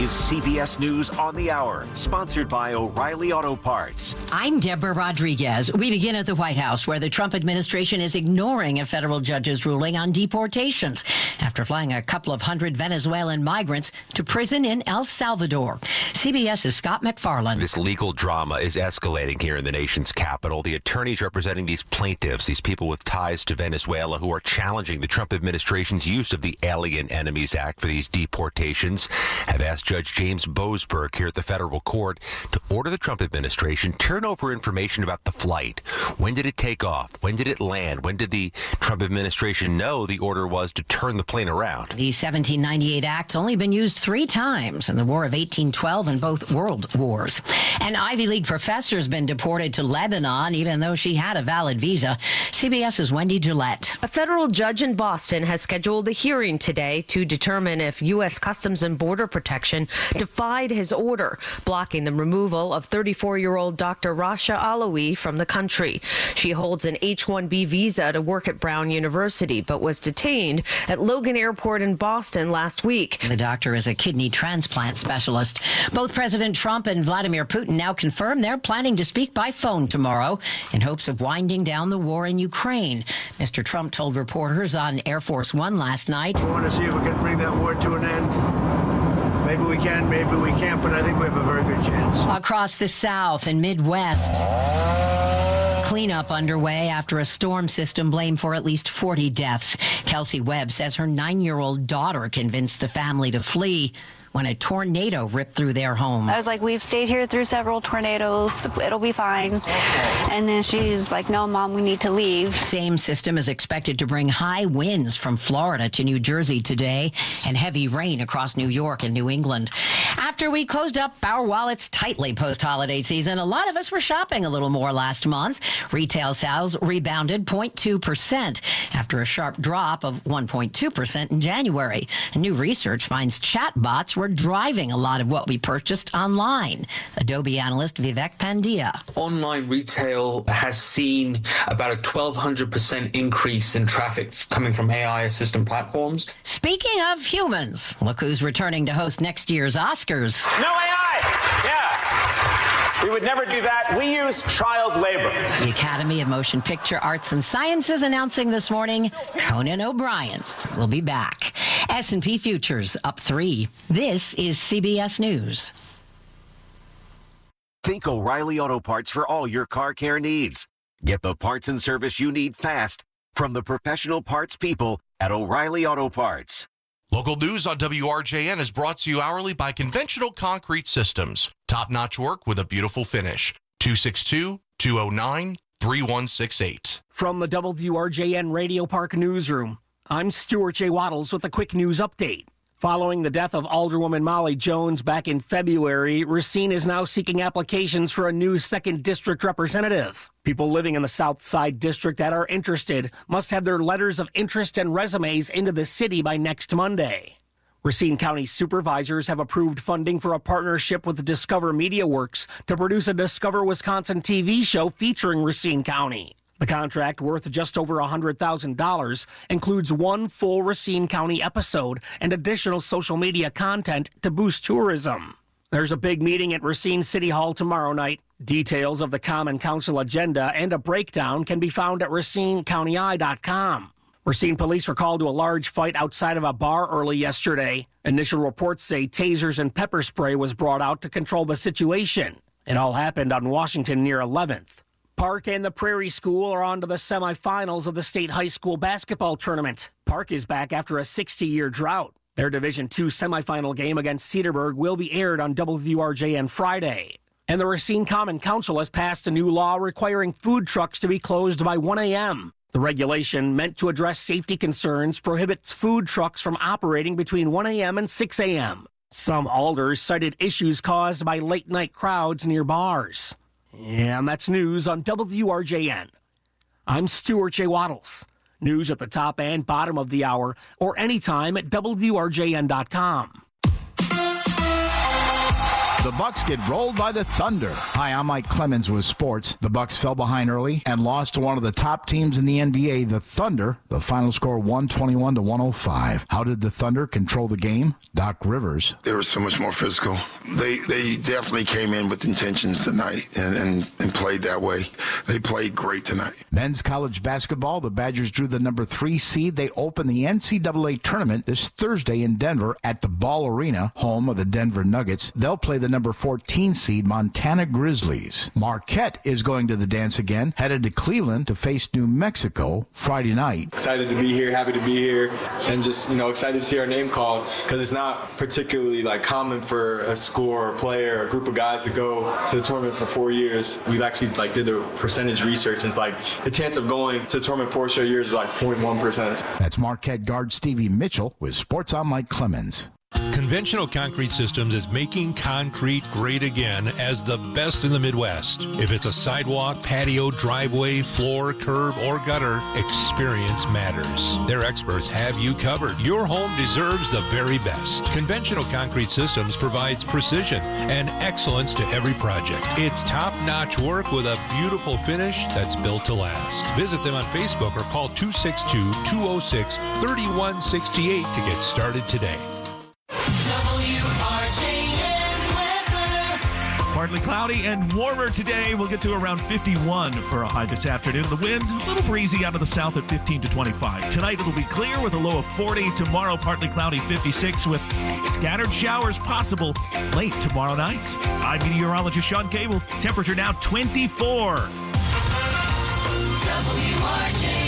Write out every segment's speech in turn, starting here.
is CBS News on the Hour, sponsored by O'Reilly Auto Parts. I'm Deborah Rodriguez. We begin at the White House, where the Trump administration is ignoring a federal judge's ruling on deportations after flying a couple of hundred Venezuelan migrants to prison in El Salvador. CBS's Scott McFarland. This legal drama is escalating here in the nation's capital. The attorneys representing these plaintiffs, these people with ties to Venezuela who are challenging the Trump administration's use of the Alien Enemies Act for these deportations, have asked Judge James Boasberg here at the federal court to order the Trump administration turn over information about the flight. When did it take off? When did it land? When did the Trump administration know the order was to turn the plane around? The 1798 Act's only been used 3 times in the War of 1812 and both world wars. An Ivy League professor's been deported to Lebanon, even though she had a valid visa. CBS's Wendy Gillette. A federal judge in Boston has scheduled a hearing today to determine if U.S. Customs and Border Protection defied his order, blocking the removal of 34-year-old Dr. Rasha Alawi from the country. She holds an H-1B visa to work at Brown University, but was detained at Logan Airport in Boston last week. The doctor is a kidney transplant specialist. Both President Trump and Vladimir Putin now confirm they're planning to speak by phone tomorrow in hopes of winding down the war in Ukraine. Mr. Trump told reporters on Air Force One last night, "We want to see if we can bring that war to an end. Maybe we can, maybe we can't, but I think we have a very good chance." Across the South and Midwest, cleanup underway after a storm system blamed for at least 40 deaths. Kelsey Webb says her 9-year-old daughter convinced the family to flee when a tornado ripped through their home. I was like, we've stayed here through several tornadoes. It'll be fine. And then she's like, no, Mom, we need to leave. Same system is expected to bring high winds from Florida to New Jersey today and heavy rain across New York and New England. After we closed up our wallets tightly post-holiday season, a lot of us were shopping a little more last month. Retail sales rebounded 0.2% after a sharp drop of 1.2% in January. New research finds chatbots were driving a lot of what we purchased online. Adobe analyst Vivek Pandya. Online retail has seen about a 1,200% increase in traffic coming from AI assistant platforms. Speaking of humans, look who's returning to host next year's Oscars. No AI! Yeah! We would never do that. We use child labor. The Academy of Motion Picture Arts and Sciences announcing this morning Conan O'Brien will be back. S&P futures up 3. This is CBS News. Think O'Reilly Auto Parts for all your car care needs. Get the parts and service you need fast from the professional parts people at O'Reilly Auto Parts. Local news on WRJN is brought to you hourly by Conventional Concrete Systems. Top-notch work with a beautiful finish. 262-209-3168. From the WRJN Radio Park Newsroom, I'm Stuart J. Waddles with a quick news update. Following the death of Alderwoman Molly Jones back in February, Racine is now seeking applications for a new 2nd District representative. People living in the South Side District that are interested must have their letters of interest and resumes into the city by next Monday. Racine County supervisors have approved funding for a partnership with Discover Media Works to produce a Discover Wisconsin TV show featuring Racine County. The contract, worth just over $100,000, includes one full Racine County episode and additional social media content to boost tourism. There's a big meeting at Racine City Hall tomorrow night. Details of the Common Council agenda and a breakdown can be found at RacineCountyEye.com. Racine police were called to a large fight outside of a bar early yesterday. Initial reports say tasers and pepper spray was brought out to control the situation. It all happened on Washington near 11th. Park and the Prairie School are on to the semifinals of the state high school basketball tournament. Park is back after a 60-year drought. Their Division II semifinal game against Cedarburg will be aired on WRJN Friday. And the Racine Common Council has passed a new law requiring food trucks to be closed by 1 a.m. The regulation, meant to address safety concerns, prohibits food trucks from operating between 1 a.m. and 6 a.m. Some alders cited issues caused by late-night crowds near bars. And that's news on WRJN. I'm Stuart J. Waddles. News at the top and bottom of the hour or anytime at WRJN.com. The Bucks get rolled by the Thunder. Hi, I'm Mike Clemens with sports. The Bucks fell behind early and lost to one of the top teams in the NBA, the Thunder. The final score 121-105. How did the Thunder control the game? Doc Rivers. They were so much more physical. They definitely came in with intentions tonight and played that way. They played great tonight. Men's college basketball, the Badgers drew the number 3 seed. They open the NCAA tournament this Thursday in Denver at the Ball Arena, home of the Denver Nuggets. They'll play the number 14 seed Montana Grizzlies. Marquette is going to the dance again, headed to Cleveland to face New Mexico Friday night. Excited to be here, happy to be here, and just, excited to see our name called, because it's not particularly common for a school or a player or a group of guys to go to the tournament for 4 years. We've actually did the percentage research, and it's the chance of going to the tournament 4 straight years is 0.1%. That's Marquette guard Stevie Mitchell with Sports on Mike Clemens. Conventional Concrete Systems is making concrete great again as the best in the Midwest. If it's a sidewalk, patio, driveway, floor, curb, or gutter, experience matters. Their experts have you covered. Your home deserves the very best. Conventional Concrete Systems provides precision and excellence to every project. It's top-notch work with a beautiful finish that's built to last. Visit them on Facebook or call 262-206-3168 to get started today. Partly cloudy and warmer today. We'll get to around 51 for a high this afternoon. The wind, a little breezy out of the south at 15 to 25. Tonight it'll be clear with a low of 40. Tomorrow partly cloudy 56 with scattered showers possible late tomorrow night. I'm meteorologist Sean Cable. Temperature now 24. WRJN.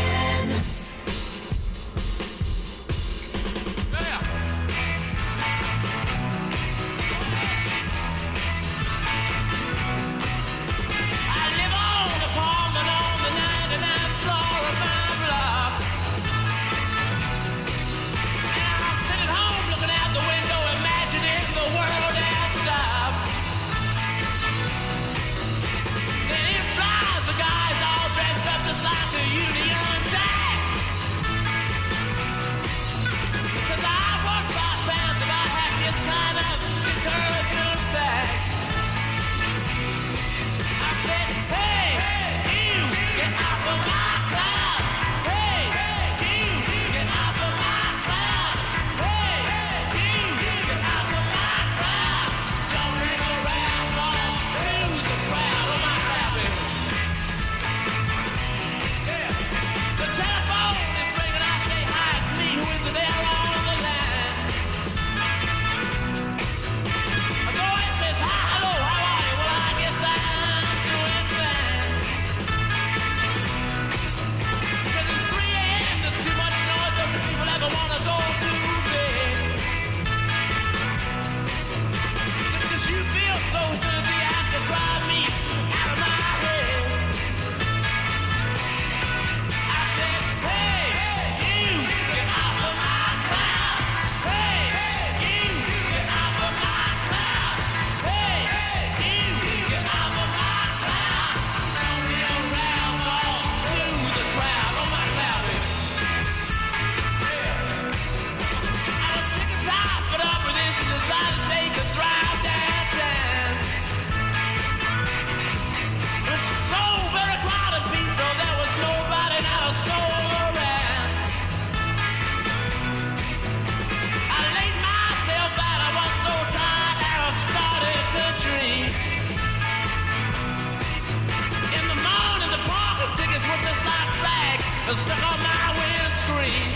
Stuck on my windscreen.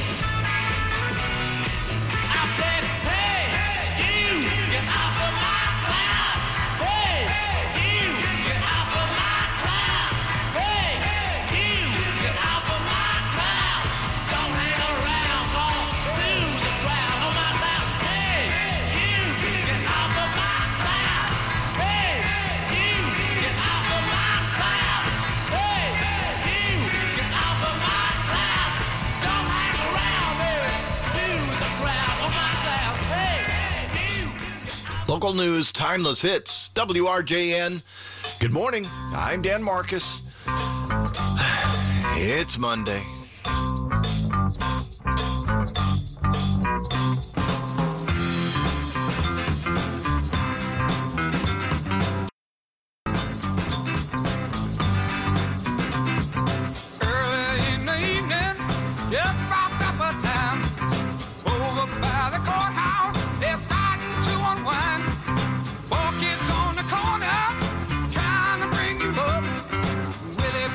I said, hey, you, get off of my cloud. Hey, you, get off of my cloud. Hey, you, get off of my cloud. Don't hang around, fall through the crowd on my cloud. Hey, you, get off of my cloud. Hey, you, get off of my cloud. Hey, you, get off of my cloud. Don't hang around, baby, through the crowd on my cloud. Hey, you. Local news, timeless hits, WRJN. Good morning. I'm Dan Marcus. It's Monday.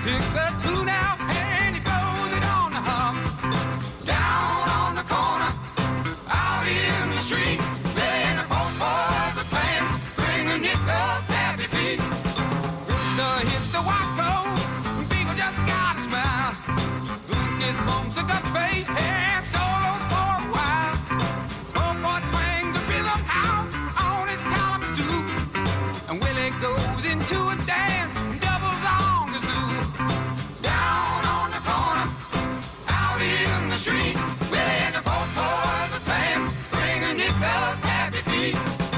picks a tune out and he throws it on the hum. Down on the corner, out in the street, playing the folk boys are playing, bringing it up happy feet. Rooster hits the white clothes, people just gotta smile. Goodness bumps a gut bass and solos for a while. Folk boy twang the rhythm out on his Kalamazoo, and Willie goes into a dance, doubles on the zoo. Down on the corner, out in the street, Willie and the folk boys are playing, bringing it up happy feet.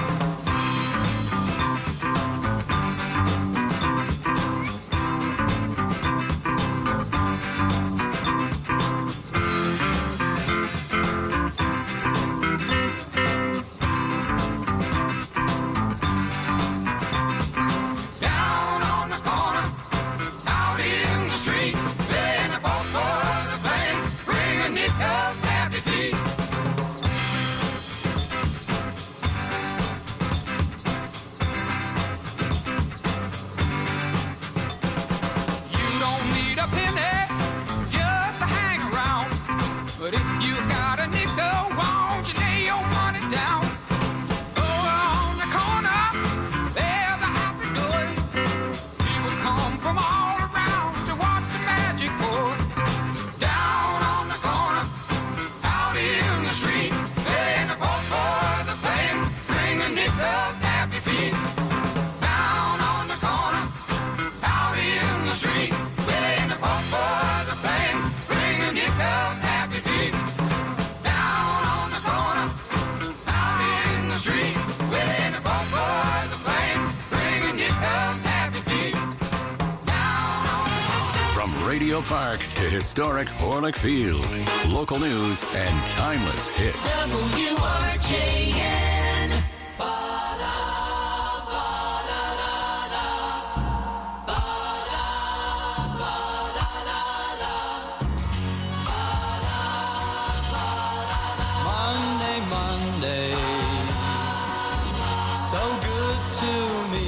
Down on the corner, out in the street, Willie and the folk boys are playing, bringing it up happy feet. You don't need a penny just to hang around, but if you got a nickel, won't you lay your money down? Over on the corner, there's a happy door. People come from all around to watch the magic pour. Down on the corner, out in the street, playing the folk boys are playing, bringing it up happy feet. Down on the corner, out in the street, playing the folk boys are playing, bringing it up happy feet. Down on the corner, out in the street, playing the folk boys are playing, bringing it up happy feet. From Radio Park to historic Orlick Field, local news and timeless hits. WRJN. Monday, Monday, so good to me.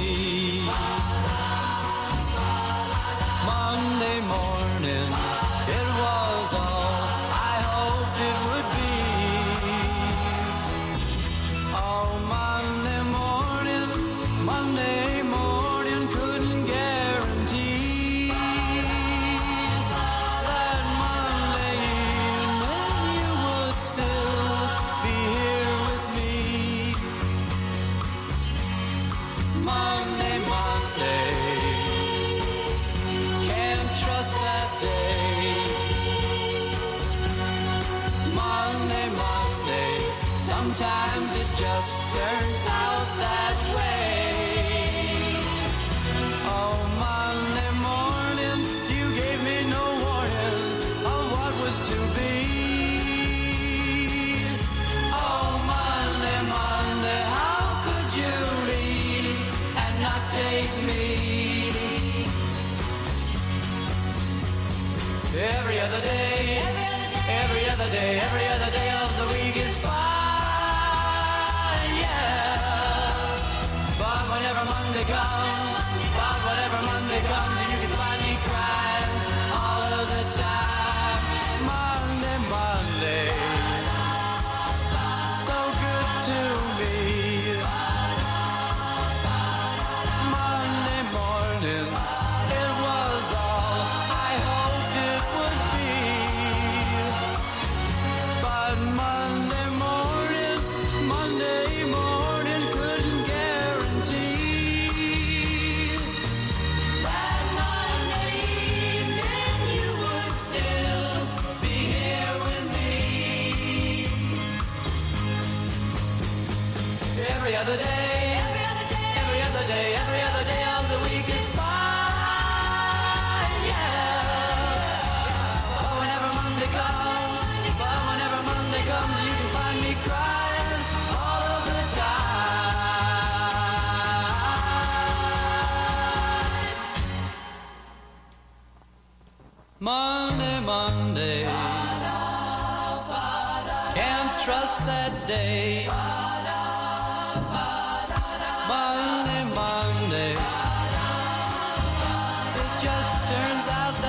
Monday morning, it was all I hoped it would be. Oh, Monday morning, couldn't guarantee that Monday evening you would still be here with me. Monday, can't trust that day. Monday, sometimes it just turns out that way. Oh, Monday morning, you gave me no warning of what was to be. Oh, Monday, how could you leave and not take me? Every other day, every other day, every other day of the week is fine, yeah. But whenever Monday comes, and you can find me crying all of the time. Monday, so good to me. Monday morning, it was all I hoped it would be. But Monday morning couldn't guarantee that Monday evening you would still be here with me. Every other day, every other day of the week is fine, yeah. But whenever Monday comes, you can find me crying all of the time. Monday, can't trust that day. Monday, it just turns out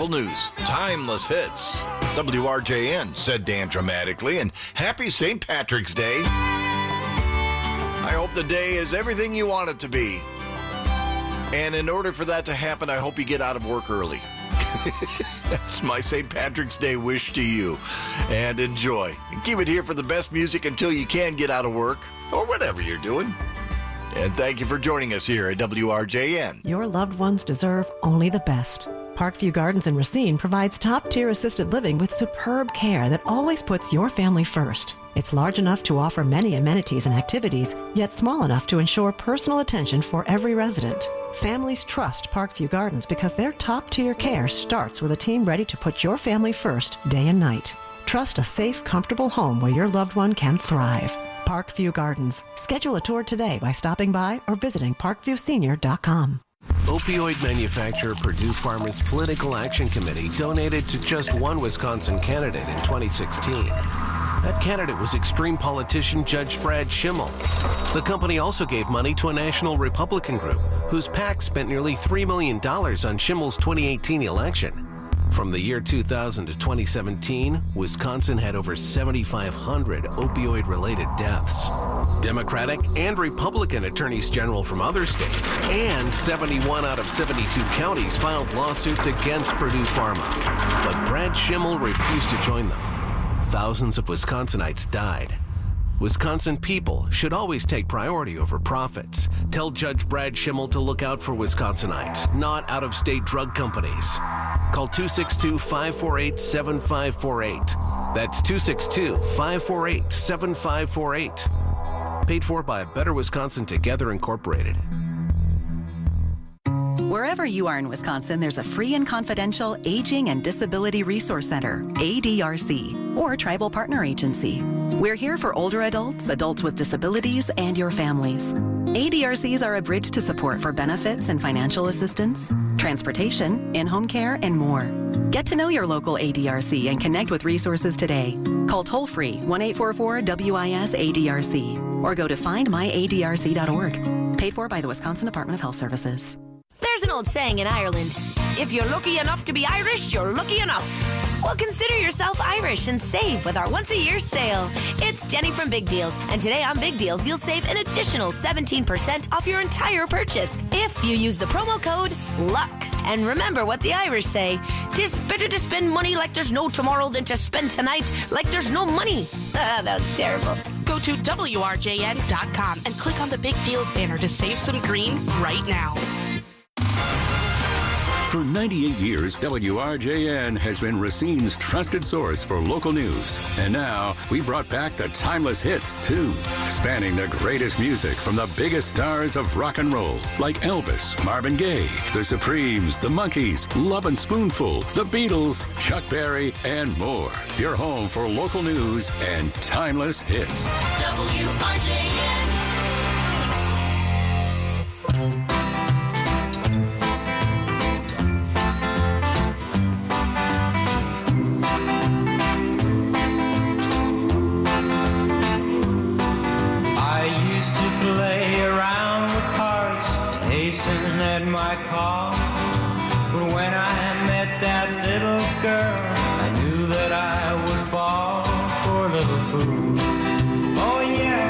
local news, timeless hits. WRJN, said Dan dramatically, and happy St. Patrick's Day. I hope the day is everything you want it to be. And in order for that to happen, I hope you get out of work early. That's my St. Patrick's Day wish to you. And enjoy. And keep it here for the best music until you can get out of work or whatever you're doing. And thank you for joining us here at WRJN. Your loved ones deserve only the best. Parkview Gardens in Racine provides top-tier assisted living with superb care that always puts your family first. It's large enough to offer many amenities and activities, yet small enough to ensure personal attention for every resident. Families trust Parkview Gardens because their top-tier care starts with a team ready to put your family first day and night. Trust a safe, comfortable home where your loved one can thrive. Parkview Gardens. Schedule a tour today by stopping by or visiting parkviewsenior.com. Opioid manufacturer Purdue Farmers Political Action Committee donated to just one Wisconsin candidate in 2016. That candidate was extreme politician Judge Brad Schimmel. The company also gave money to a national Republican group whose PAC spent nearly $3 million on Schimmel's 2018 election. From the year 2000 to 2017, Wisconsin had over 7,500 opioid-related deaths. Democratic and Republican attorneys general from other states and 71 out of 72 counties filed lawsuits against Purdue Pharma. But Brad Schimmel refused to join them. Thousands of Wisconsinites died. Wisconsin people should always take priority over profits. Tell Judge Brad Schimmel to look out for Wisconsinites, not out-of-state drug companies. Call 262-548-7548. That's 262-548-7548. Paid for by Better Wisconsin Together Incorporated. Wherever you are in Wisconsin, there's a free and confidential Aging and Disability Resource Center, ADRC, or Tribal Partner Agency. We're here for older adults, adults with disabilities, and your families. ADRCs are a bridge to support for benefits and financial assistance, transportation, in-home care, and more. Get to know your local ADRC and connect with resources today. Call toll-free 1-844-WIS-ADRC or go to findmyadrc.org. Paid for by the Wisconsin Department of Health Services. There's an old saying in Ireland, if you're lucky enough to be Irish, you're lucky enough. Well, consider yourself Irish and save with our once-a-year sale. It's Jenny from Big Deals, and today on Big Deals, you'll save an additional 17% off your entire purchase if you use the promo code LUCK. And remember what the Irish say, 'tis better to spend money like there's no tomorrow than to spend tonight like there's no money. That was terrible. Go to WRJN.com and click on the Big Deals banner to save some green right now. For 98 years, WRJN has been Racine's trusted source for local news. And now, we brought back the timeless hits, too, spanning the greatest music from the biggest stars of rock and roll, like Elvis, Marvin Gaye, The Supremes, The Monkees, Love and Spoonful, The Beatles, Chuck Berry, and more. Your home for local news and timeless hits. WRJN. Play around with hearts, hasten at my call. But when I met that little girl, I knew that I would fall. Poor little fool. Oh yeah,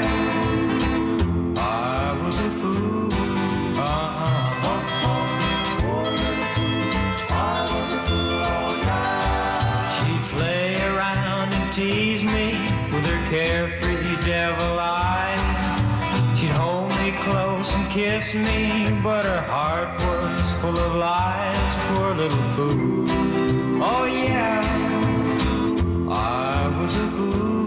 I was a fool. Poor little fool. I was a fool. Oh yeah. She'd play around and tease me with her carefree devil eyes. She'd hold me close and kiss me, but her heart was full of lies. Poor little fool. Oh yeah, I was a fool.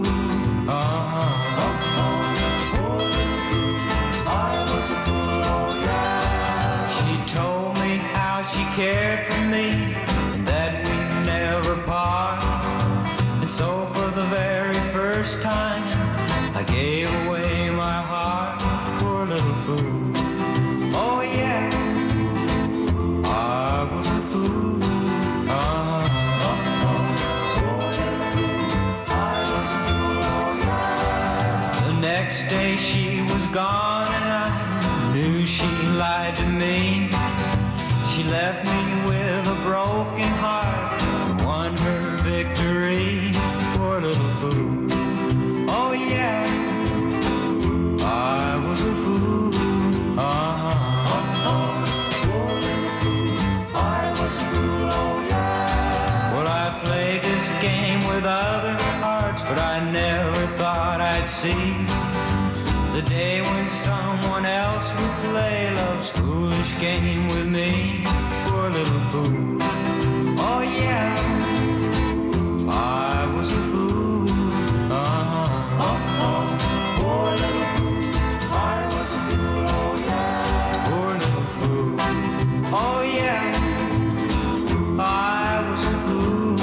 Poor little fool. I was a fool. Oh yeah. She told me how she cared for me and that we'd never part. And so for the very first time, I gave away my heart. Poor little fool. Oh yeah, I was a fool. Poor little fool. I was a fool. Oh yeah. The next day she was gone and I knew she lied to me. She left me with a broken heart me, poor little fool. Oh yeah, I was a fool. Poor little fool. I was a fool. Oh yeah. Poor little fool. Oh yeah, I was a fool.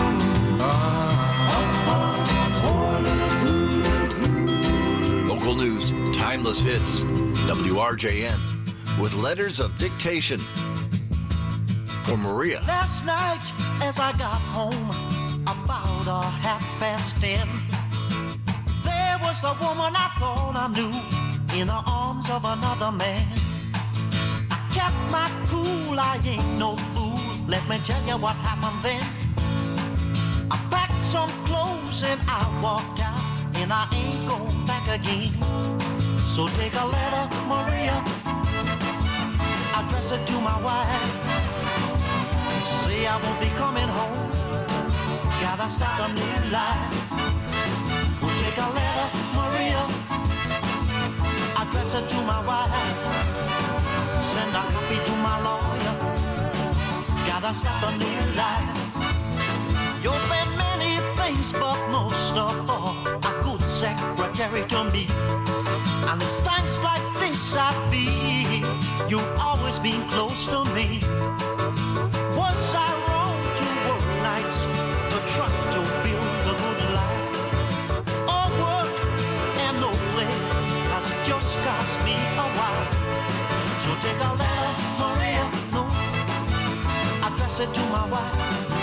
Poor little fool. Local news, timeless hits, WRJN, with letters of dictation. For Maria. Last night, as I got home, about 10:30, there was the woman I thought I knew in the arms of another man. I kept my cool, I ain't no fool. Let me tell you what happened then. I packed some clothes and I walked out, and I ain't going back again. So take a letter, Maria, address it to my wife. Say I won't be coming home, gotta start a new life. We'll take a letter, Maria, address it to my wife. Send a copy to my lawyer, gotta start a new life. You've been many things, but most of all, a good secretary to me. And it's times like this I feel you've always been close to me. Was I wrong to work nights to try to build a good life? All work and no play has just cost me a while. So take a letter, Maria, no, address it to my wife.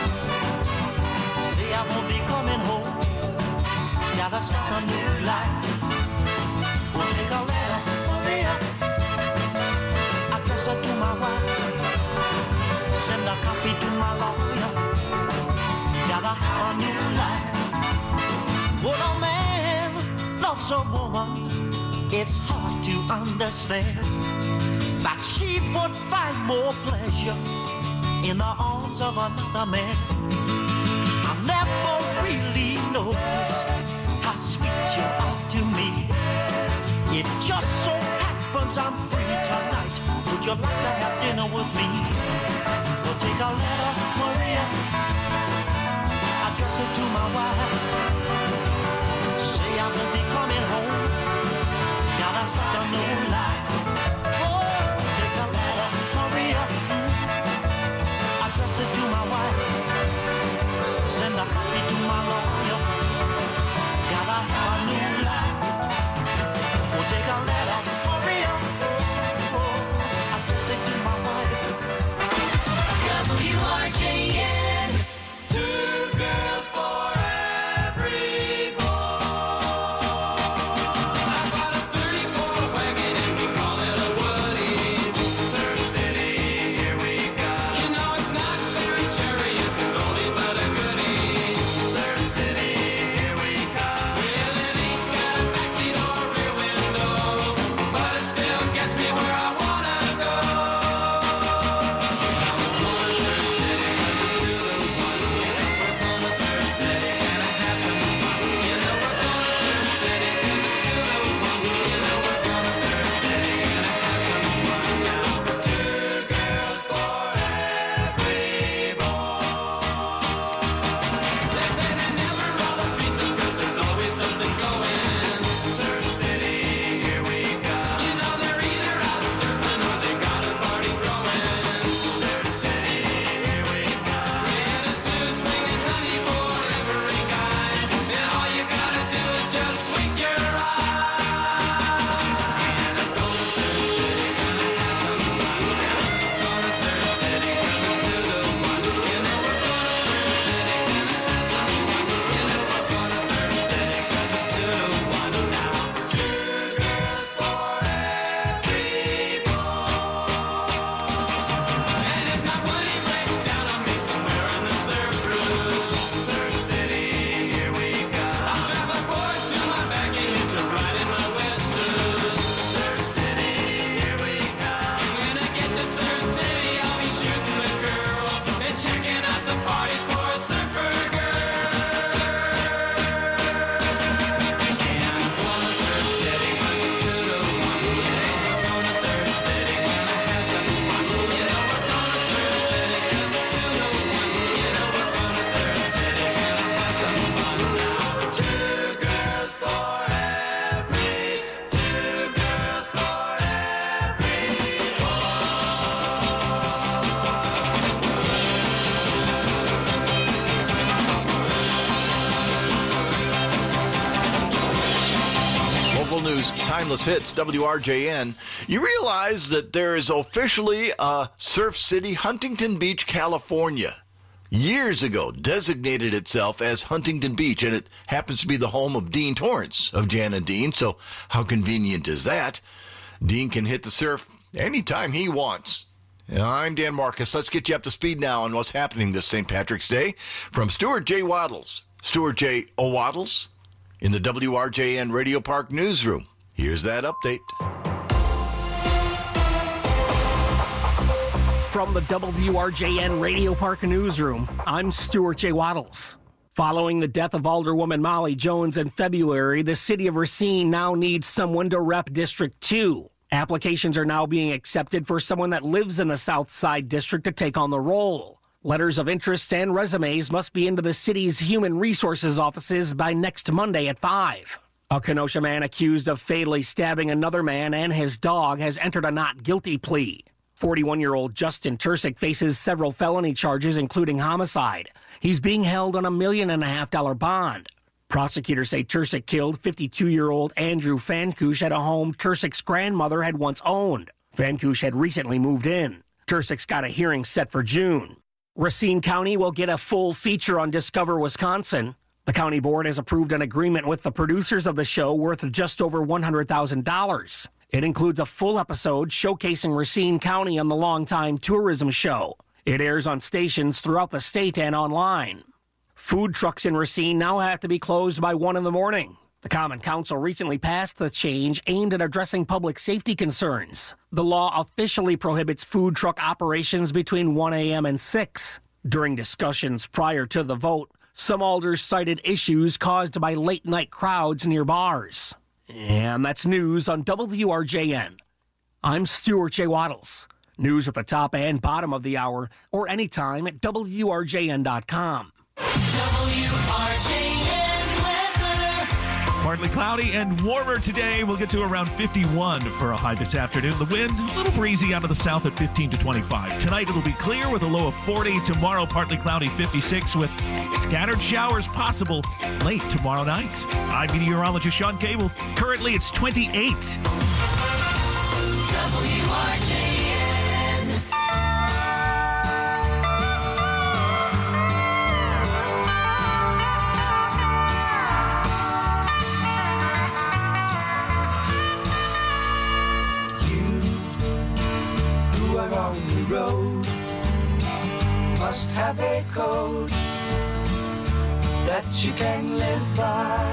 Say I won't be coming home, gotta start a new life. We'll take a letter, Maria, address it to my wife. Send a copy to my lawyer, gotta have a new life. When a man loves a woman, it's hard to understand that she would find more pleasure in the arms of another man. I never really noticed how sweet you are to me. It just so happens I'm free tonight. Would you like to have dinner with me? We'll take a letter, Maria, address it to my wife. Say I will be coming home, gotta start a new life. Oh, take a letter, Maria, address it to my wife. Send a copy to my lawyer, gotta have a new life. We'll take a letter, Maria, address it to my wife. WRJN. Two girls for every boy. I've got a 34 wagon and we call it a Woody. Surrey City, here we go. You know it's not very cherry, it's an oldie but a goodie. Timeless Hits, WRJN. You realize that there is officially a Surf City, Huntington Beach, California. Years ago, designated itself as Huntington Beach, and it happens to be the home of Dean Torrance of Jan and Dean, so how convenient is that? Dean can hit the surf anytime he wants. I'm Dan Marcus. Let's get you up to speed now on what's happening this St. Patrick's Day from Stuart J. Waddles. Stuart J. O'Waddles in the WRJN Radio Park newsroom. Here's that update. From the WRJN Radio Park newsroom, I'm Stuart J. Waddles. Following the death of Alderwoman Molly Jones in February, the city of Racine now needs someone to rep District 2. Applications are now being accepted for someone that lives in the South Side District to take on the role. Letters of interest and resumes must be into the city's human resources offices by next Monday at 5. A Kenosha man accused of fatally stabbing another man and his dog has entered a not guilty plea. 41-year-old Justin Tursick faces several felony charges, including homicide. He's being held on $1.5 million bond. Prosecutors say Tursick killed 52-year-old Andrew Fancouche at a home Tursick's grandmother had once owned. Fancouche had recently moved in. Tursick's got a hearing set for June. Racine County will get a full feature on Discover Wisconsin. The county board has approved an agreement with the producers of the show worth just over $100,000. It includes a full episode showcasing Racine County on the Longtime Tourism Show. It airs on stations throughout the state and online. Food trucks in Racine now have to be closed by 1 in the morning. The Common Council recently passed the change aimed at addressing public safety concerns. The law officially prohibits food truck operations between 1 a.m. and 6. During discussions prior to the vote, some alders cited issues caused by late-night crowds near bars. And that's news on WRJN. I'm Stuart J. Waddles. News at the top and bottom of the hour, or anytime at WRJN.com. Partly cloudy and warmer today. We'll get to around 51 for a high this afternoon. The wind, a little breezy out of the south at 15 to 25. Tonight it'll be clear with a low of 40. Tomorrow partly cloudy 56 with scattered showers possible late tomorrow night. I'm meteorologist Sean Cable. Currently it's 28. WRJN. On the road must have a code that you can live by,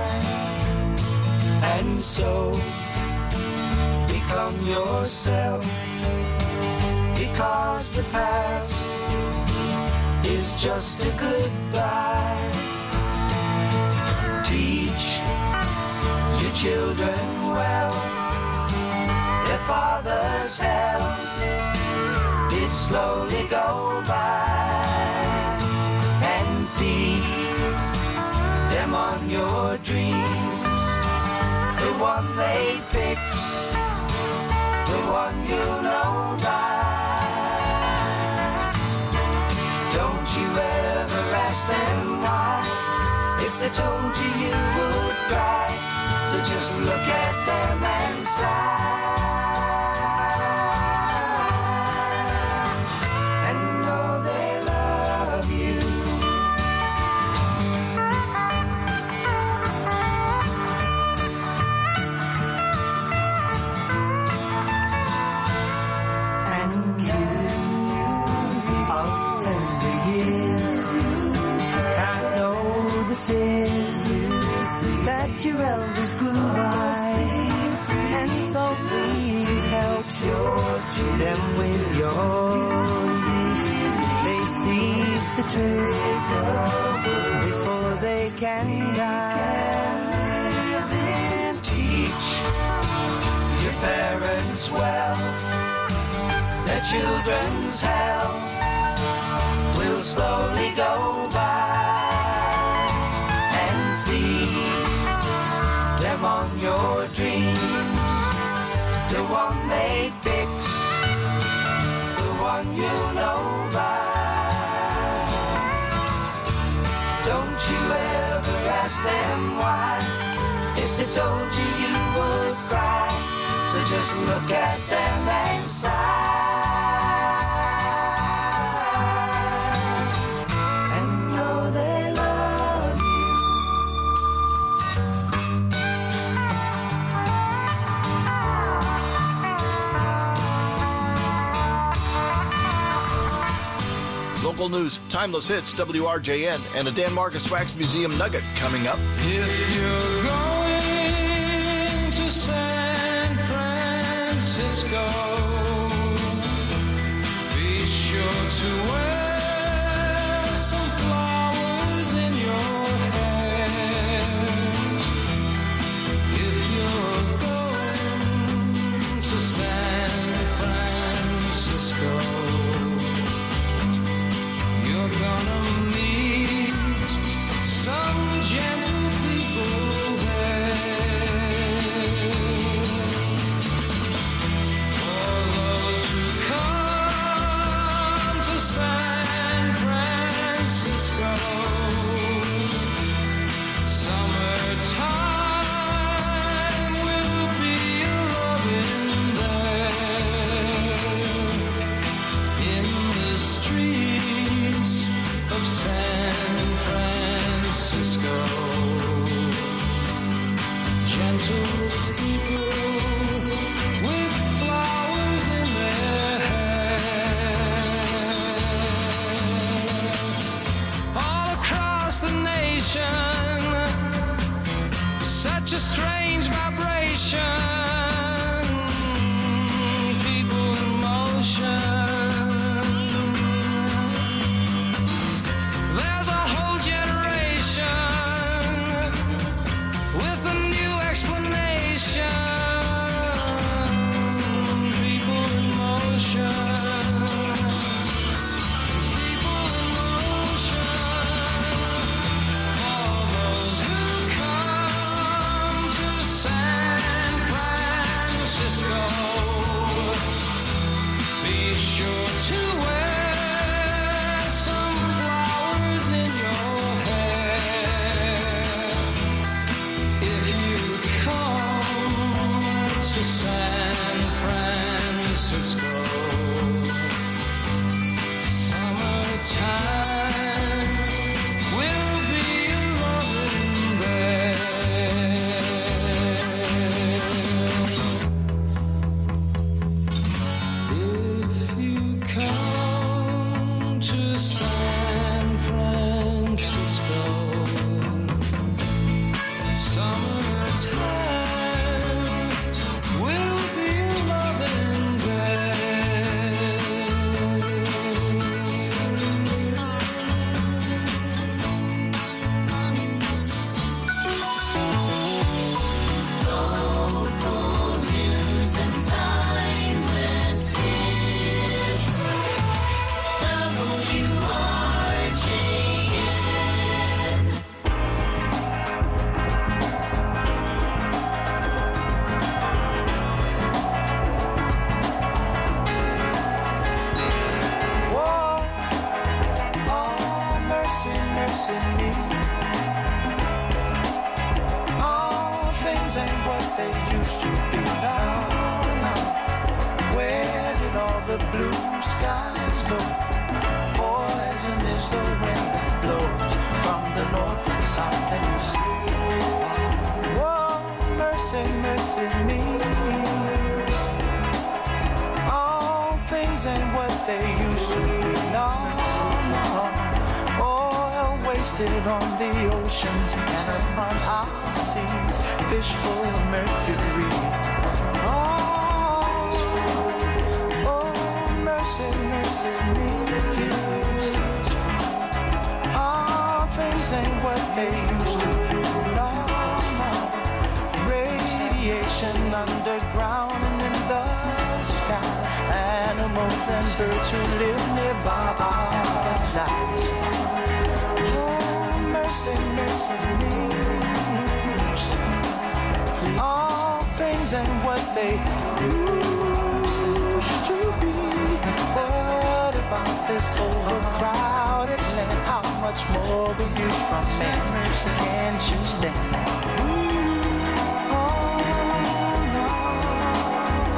and so become yourself, because the past is just a goodbye. Teach your children well, their father's hell did slowly go by, and feed them on your dreams, the one they picked, the one you know by. Don't you ever ask them why, if they told you you would cry, so just look at them and sigh. Your elders grew by, and so please help them with your youth. They seek the truth before they can die. Teach your parents well, their children's hell will slowly go by. On your dreams, the one they picked, the one you know by. Don't you ever ask them why, if they told you you would cry, Just look at them and sigh, and know they love you. Local news, timeless hits, WRJN, and a Dan Marcus Wax Museum nugget coming up. If you're going to San Francisco, be sure to wear some flowers in your hair. If you're going to San Francisco, you're gonna meet some gentle people there. For those who come to San Francisco, summertime will be loving there. In the streets of San Francisco, gentle people with flowers in their hair. All across the nation, such a strange vibration, people in motion. There's a whole generation with a new explanation. People in motion. People in motion. All those who come to San Francisco, be sure to wear some flowers in your hair. If you come to San Francisco, summertime will be loving there. If you come to San Francisco, summertime will be loving there. Local news and timeless hits. WRJN. Whoa, oh, mercy, mercy me. All things ain't what they used to be now. Where did all the blue skies go? Poison is the wind that blows from the north and south and east. Whoa, mercy, mercy me. All things ain't what they used to be. No, no. Oil wasted on the oceans and upon our seas. Fish full of mercury. Oh, mercy, mercy me. All things ain't what they used to be. No, no. Radiation underground and in the sky. Animals and birds who live nearby are lives. Oh, mercy, mercy me. All things ain't what they used to be. What about this overcrowded land? How much more will you from man? Can't you stand? Oh, no.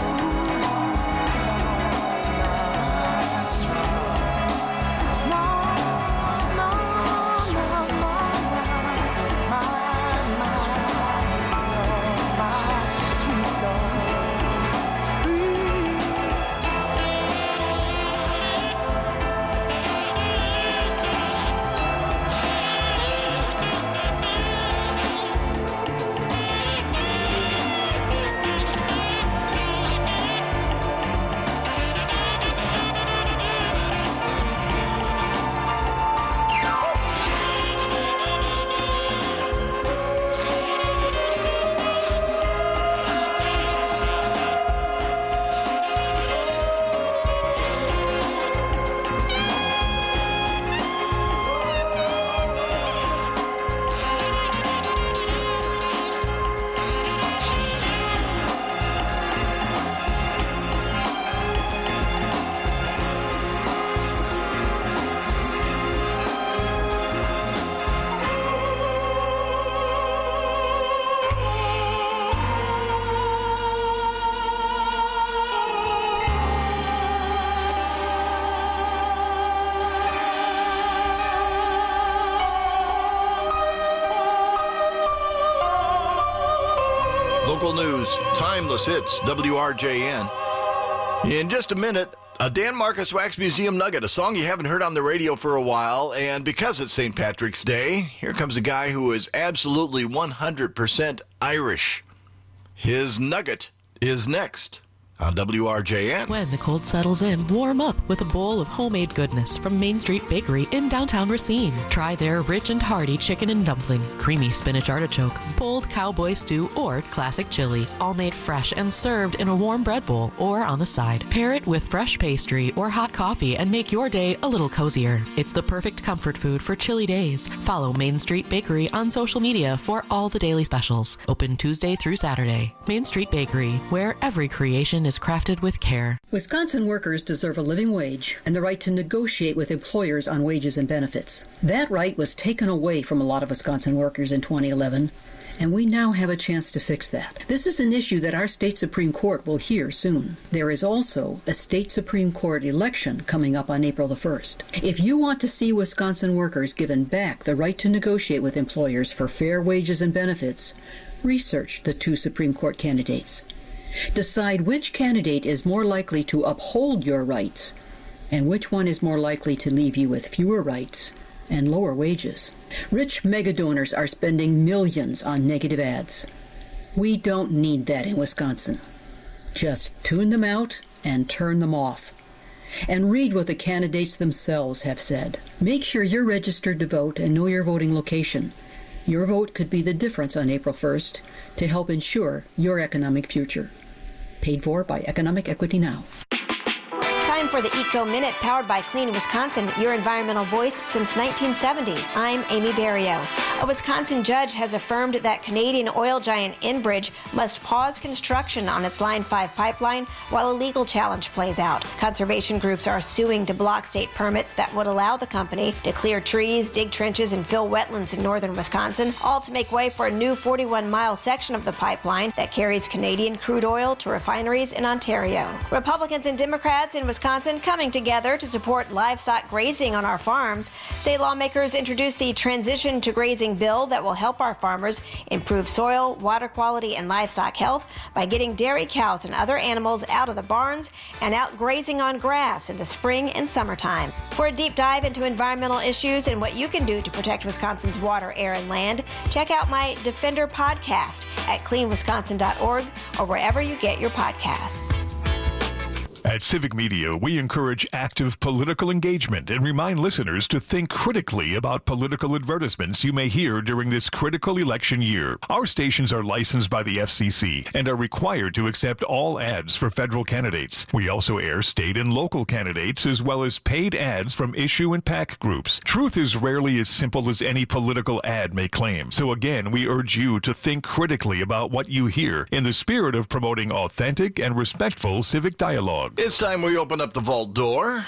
Timeless Hits, WRJN. In just a minute, a Dan Marcus Wax Museum Nugget, a song you haven't heard on the radio for a while. And because it's St. Patrick's Day, here comes a guy who is absolutely 100% Irish. His nugget is next on WRJN. When the cold settles in, warm up with a bowl of homemade goodness from Main Street Bakery in downtown Racine. Try their rich and hearty chicken and dumpling, creamy spinach artichoke, bold cowboy stew, or classic chili, all made fresh and served in a warm bread bowl or on the side. Pair it with fresh pastry or hot coffee and make your day a little cozier. It's the perfect comfort food for chilly days. Follow Main Street Bakery on social media for all the daily specials. Open Tuesday through Saturday. Main Street Bakery, where every creation is crafted with care. Wisconsin workers deserve a living wage and the right to negotiate with employers on wages and benefits. That right was taken away from a lot of Wisconsin workers in 2011, and we now have a chance to fix that. This is an issue that our state Supreme Court will hear soon. There is also a state Supreme Court election coming up on April the 1st. If you want to see Wisconsin workers given back the right to negotiate with employers for fair wages and benefits, research the two Supreme Court candidates. Decide which candidate is more likely to uphold your rights and which one is more likely to leave you with fewer rights and lower wages. Rich megadonors are spending millions on negative ads. We don't need that in Wisconsin. Just tune them out and turn them off. And read what the candidates themselves have said. Make sure you're registered to vote and know your voting location. Your vote could be the difference on April 1st to help ensure your economic future. Paid for by Economic Equity Now. Time for the Eco Minute, powered by Clean Wisconsin, your environmental voice since 1970. I'm Amy Barrio. A Wisconsin judge has affirmed that Canadian oil giant Enbridge must pause construction on its Line 5 pipeline while a legal challenge plays out. Conservation groups are suing to block state permits that would allow the company to clear trees, dig trenches, and fill wetlands in northern Wisconsin, all to make way for a new 41-mile section of the pipeline that carries Canadian crude oil to refineries in Ontario. Republicans and Democrats in Wisconsin coming together to support livestock grazing on our farms. State lawmakers introduced the Transition to Grazing bill that will help our farmers improve soil, water quality, and livestock health by getting dairy cows and other animals out of the barns and out grazing on grass in the spring and summertime. For a deep dive into environmental issues and what you can do to protect Wisconsin's water, air, and land, check out my Defender podcast at cleanwisconsin.org or wherever you get your podcasts. At Civic Media, we encourage active political engagement and remind listeners to think critically about political advertisements you may hear during this critical election year. Our stations are licensed by the FCC and are required to accept all ads for federal candidates. We also air state and local candidates as well as paid ads from issue and PAC groups. Truth is rarely as simple as any political ad may claim. So again, we urge you to think critically about what you hear in the spirit of promoting authentic and respectful civic dialogue. It's time we open up the vault door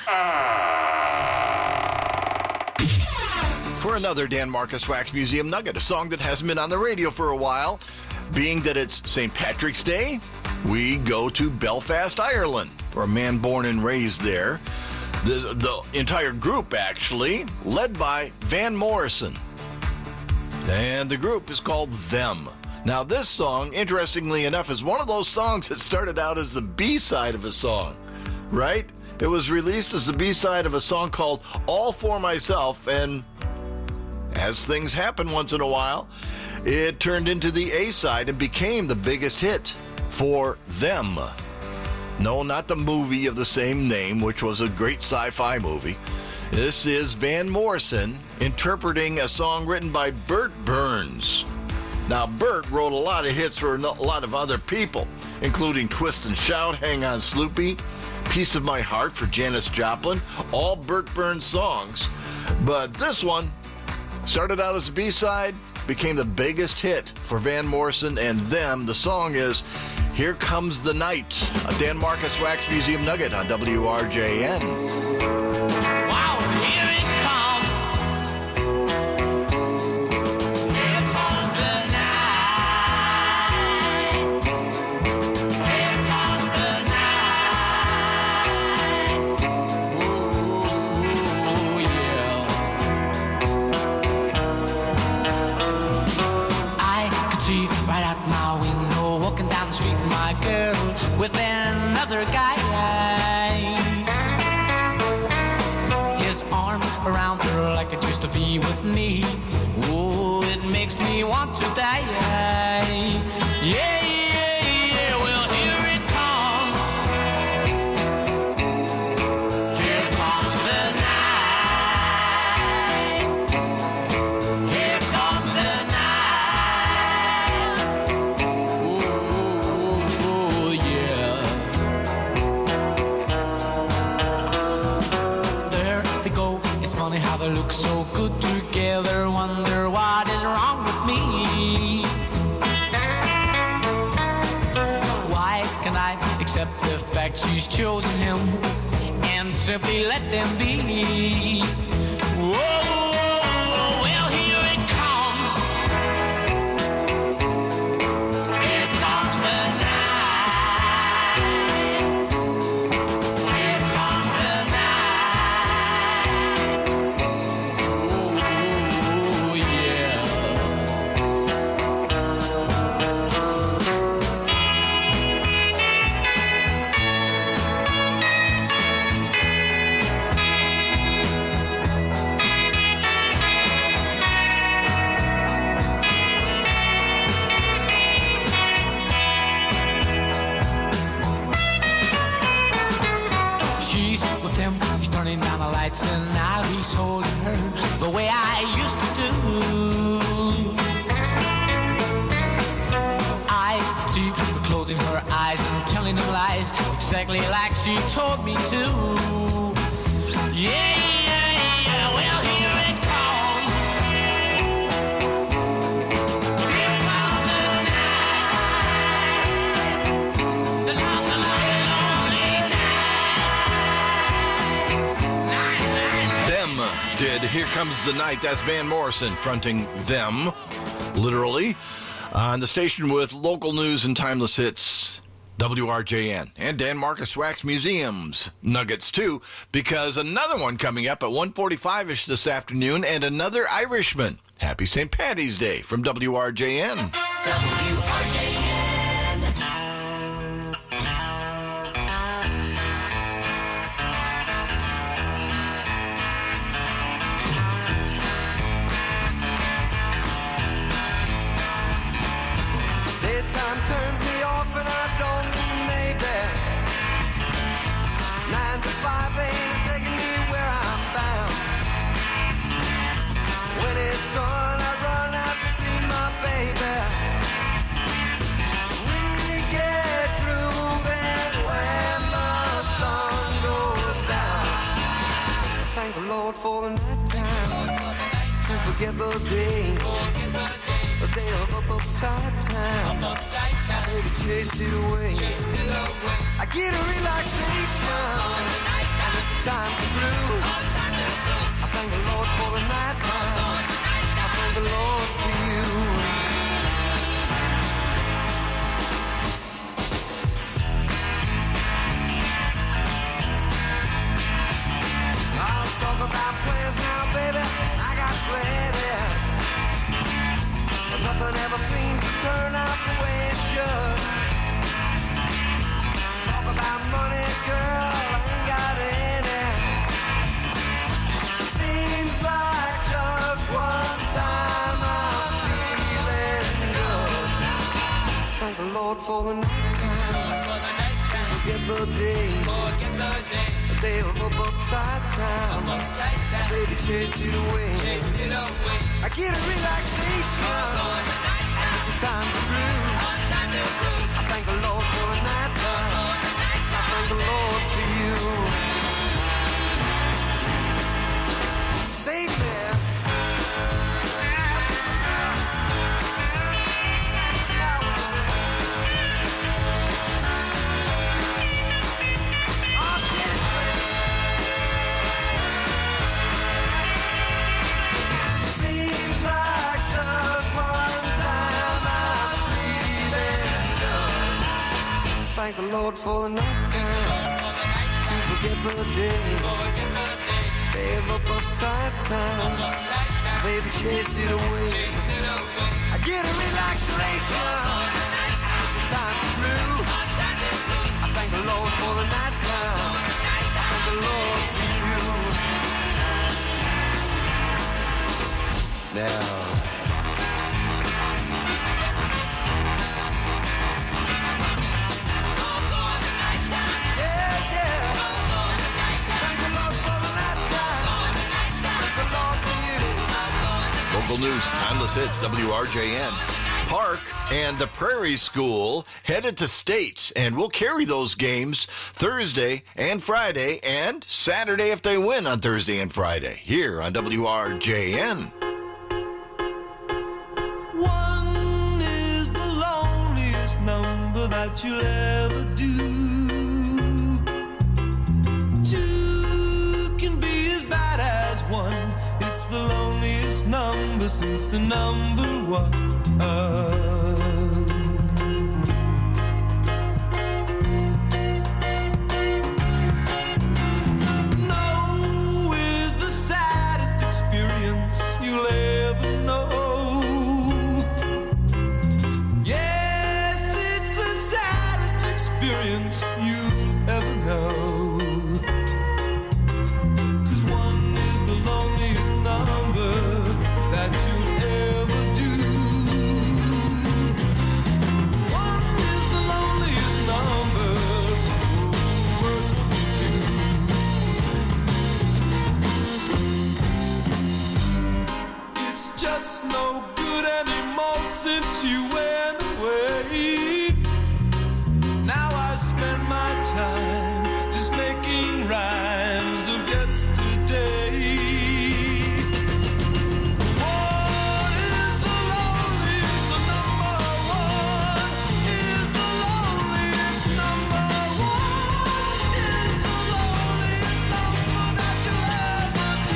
for another Dan Marcus Wax Museum Nugget, a song that hasn't been on the radio for a while. Being that it's St. Patrick's Day, we go to Belfast, Ireland, for a man born and raised there. The entire group, actually, led by Van Morrison. And the group is called Them. Now, this song, interestingly enough, is one of those songs that started out as the B-side of a song, right? It was released as the B-side of a song called All For Myself, and as things happen once in a while, it turned into the A-side and became the biggest hit for Them. No, not the movie of the same name, which was a great sci-fi movie. This is Van Morrison interpreting a song written by Bert Burns. Now, Bert wrote a lot of hits for a lot of other people, including Twist and Shout, Hang On Sloopy, Piece of My Heart for Janis Joplin, all Bert Burns songs. But this one started out as a B-side, became the biggest hit for Van Morrison and Them. The song is Here Comes the Night, a Dan Marcus Wax Museum Nugget on WRJN. Right out my window, walking down the street, arms around her like it used to be with me. Oh, it makes me want to die. Yeah, well, here it comes. Here comes the night. Here comes the night. Oh, yeah. There they go. It's funny how they look so good together. Wonder what is wrong with me. Why can I accept the fact she's chosen him and simply let them be? Whoa, well, here it comes. Here comes the night. Here comes the night. Oh, yeah. She's with him, he's turning down the lights, and now he's holding her the way I used to do. I could see her closing her eyes and telling him lies, exactly like she told me to. Yeah, well, here it comes. Here comes the night. The long, lonely night. Them did Here Comes the Night. That's Van Morrison fronting Them, literally, on the station with local news and timeless hits, WRJN. And Dan Marcus Wax Museum's Nuggets, too, because another one coming up at 1:45-ish this afternoon, and another Irishman. Happy St. Paddy's Day from WRJN. WRJN. Daytime turns me off and I don't need maybe. 9 to 5 ain't taking me where I'm bound. When it's done, I run out to see my baby. We get grooving when the sun goes down. Thank the Lord for the night time. To forget the day. A day of uptight time. Baby, chase it away. I get a relaxation. And it's time to groove. I thank the Lord for the night time. I thank the Lord for you. I'll talk about plans now, baby. I got plenty. But nothing ever seems to turn out the way it should. Talk about money, girl, I ain't got any. Seems like just one time I'm feeling good. Thank the Lord for the night time. Forget the day. A day of uptight time. Baby, chase it away. I get a relaxation. And it's a time to groove. I thank the Lord for the night time. I thank the Lord for you. Save me. Seems like just one time I'm feeling good. Thank the Lord for the night time. To forget the day. Day of uptight time. Baby, chase it away. I get a relaxation. It's a time to groove. I thank the Lord for the night time. I thank the Lord for you. Now. Local news, timeless hits, WRJN. Park and the Prairie School headed to states, and we'll carry those games Thursday and Friday and Saturday if they win on Thursday and Friday here on WRJN. One is the loneliest number that you'll ever do. Two can be as bad as one. It's the loneliest number since the number one. No is the saddest experience you'll ever know. Yes, it's the saddest experience you'll ever know. Just no good anymore since you went away. Now I spend my time just making rhymes of yesterday. What is the loneliest number? One is the loneliest number. One is the loneliest number that you'll ever do.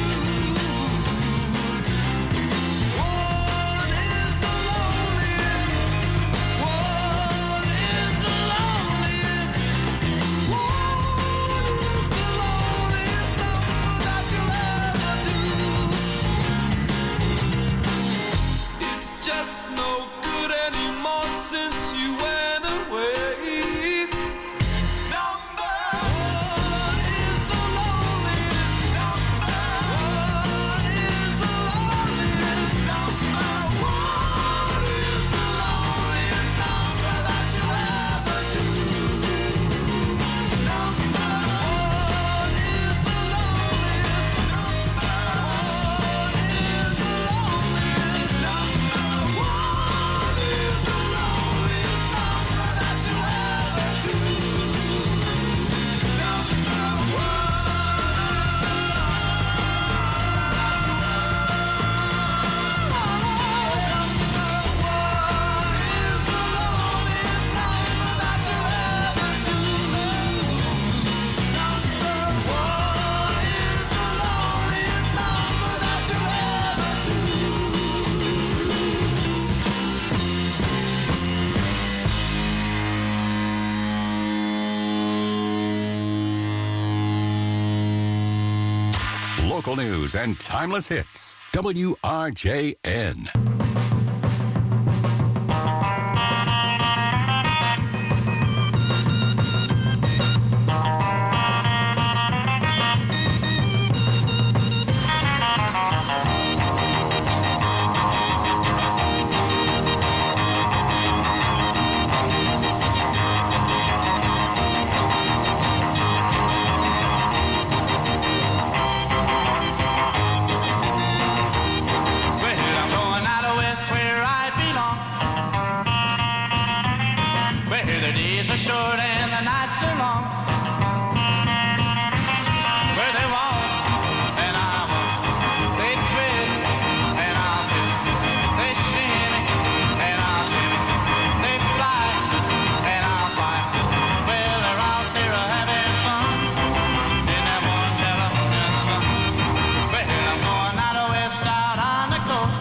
Just no good anymore since you went away. Number one is the loneliest number. One is the loneliest number. One is the loneliest number that you'll ever do. Number one is the loneliest number. One is the loneliest number. Local news and timeless hits. WRJN. Short and the nights are long. Where they walk and I walk, they twist and I'll twist. They shimmy and I'll shimmy. They fly and I'll fly. Well, they're out there having fun in that one California sun. Well, I'm going out west, out on the coast,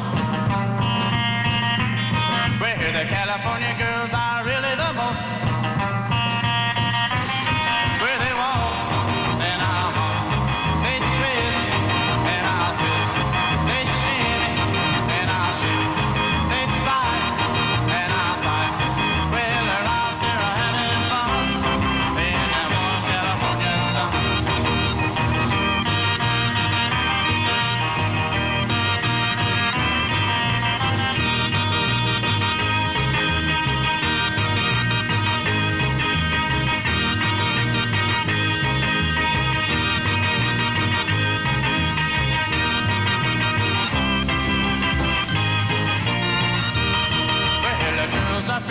where the California girls are really the most.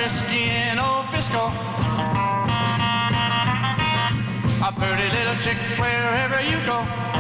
whiskey in old Frisco. A pretty little chick wherever you go.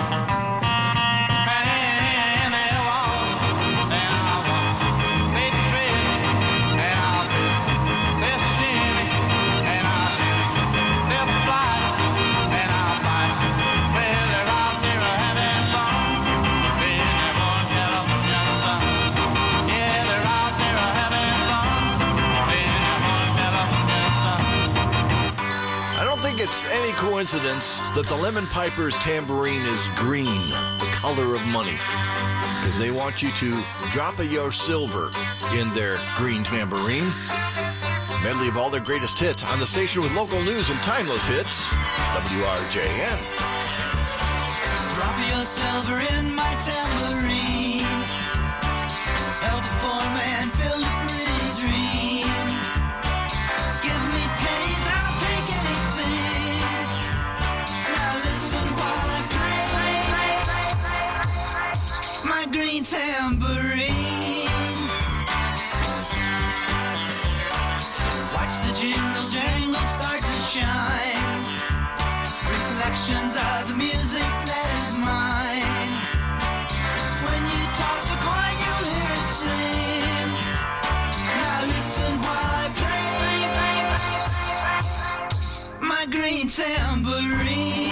And they walk, and I walk. They twist, and I'll twist. They shimmy, and I'll shimmy. They'll fly, and I'll fly. Well, they're out there having fun. In that warm California sun. Yeah, they're out there having fun. In that warm California sun. I don't think it's any coincidence that the Lemon Pipers tambourine is green, the color of money, because they want you to drop your silver in their green tambourine. Medley of all their greatest hits on the station with local news and timeless hits, WRJN. Drop your silver in my tambourine. Help a poor man build a pretty dream. Give me pennies, I'll take anything. Now listen while I play my green tambourine. Watch the jingle jangle start to shine. Reflections of the music that is mine. When you toss a coin, you'll hear it sing. Now listen while I play my green tambourine.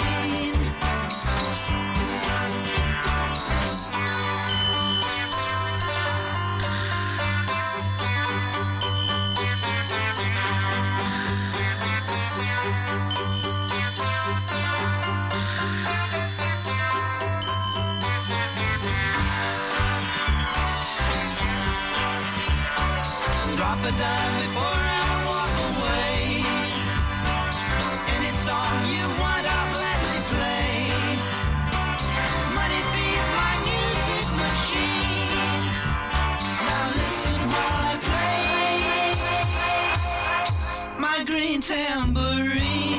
Drop a dime before I walk away. Any song you want, I'll gladly play. Money feeds my music machine. Now listen while I play my green tambourine.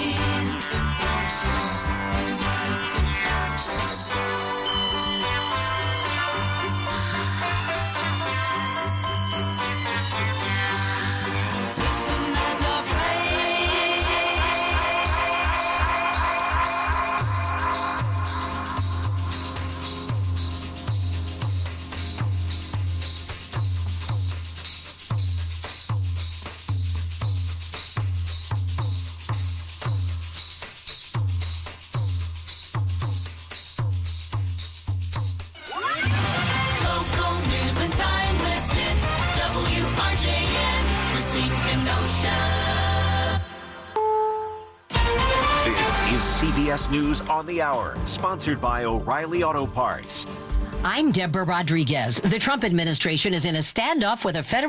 Local news and timeless hits. WRJN, Racine, Kenosha. This is CBS News on the Hour, sponsored by O'Reilly Auto Parts. I'm Deborah Rodriguez. The Trump administration is in a standoff with a federal